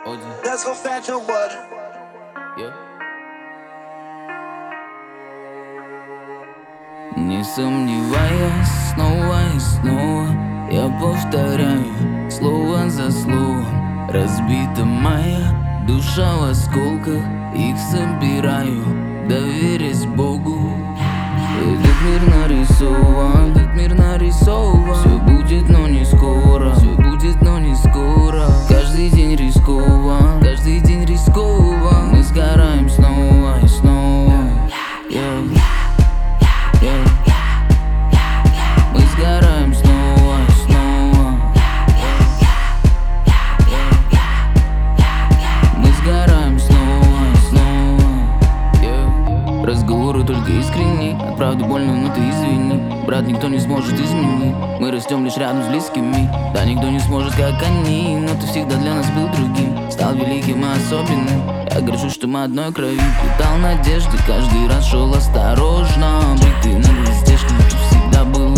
Let's go fetch your water. Не сомневаясь, снова и снова я повторяю слово за словом. Разбита моя душа в осколках, их собираю, доверясь Богу. Этот мир нарисован, все будет, но не скоро. Все будет, но не скоро. Каждый день рискован, каждый день рискован. Мы сгораем снова и снова. Мы сгораем снова и снова. Мы сгораем снова и снова. Разговоры только искренни, от правды больно, но ты извини. Брат, никто не сможет изменить, мы растем лишь рядом с близкими. Да, никто не сможет, как они, но ты всегда для нас был другим. Стал великим и особенным, я горжусь, что мы одной крови. Питал надежды, каждый раз шел осторожно. Бритый на блестяшках, ты всегда был